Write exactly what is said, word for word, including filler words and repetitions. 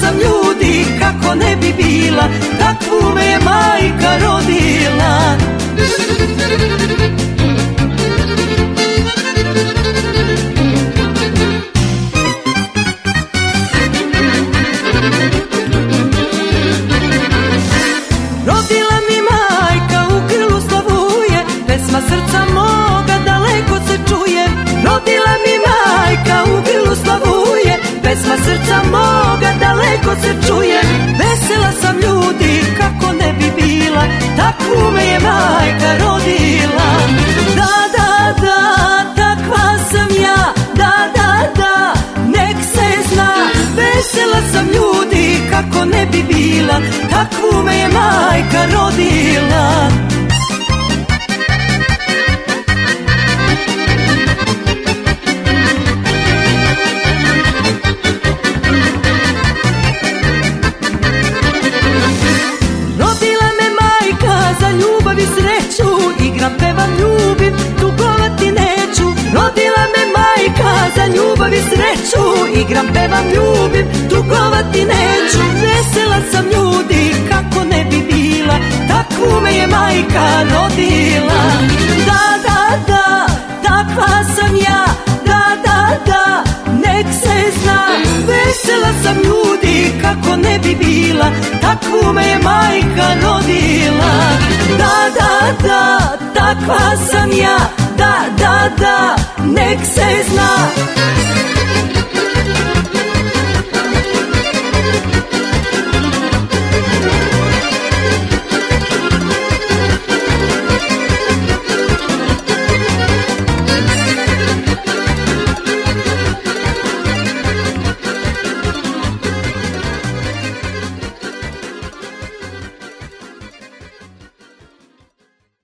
sam ljudi kako ne bi bila, takvu me je majka rodila. Rodila mi majka u grlu slavuje, pesma srca moga daleko se čuje. Rodila mi majka u grlu slavuje, pesma srca moga daleko se čuje. Vesela sam ljudi kako ne bi bila, takvu me je majka rodila. Da, da, da, takva sam ja, da, da, da, nek se zna. Vesela sam ljudi kako ne bi bila, takvu me je majka rodila. Rodila me majka za ljubav i sreću, igram, pevam, ljubim, tugovati neću. Rodila me majka za ljubav i sreću, igram, pevam, ljubim, tugovati neću. Vesela sam ljudi kako ne bi bila, takvu me je majka rodila. Da, da, da, takva sam ja, da, da, da, nek se zna. Vesela sam ljudi kako ne bi bila, takvu me je majka rodila. Da, da, da, takva sam ja, da, da, da, nek se zna.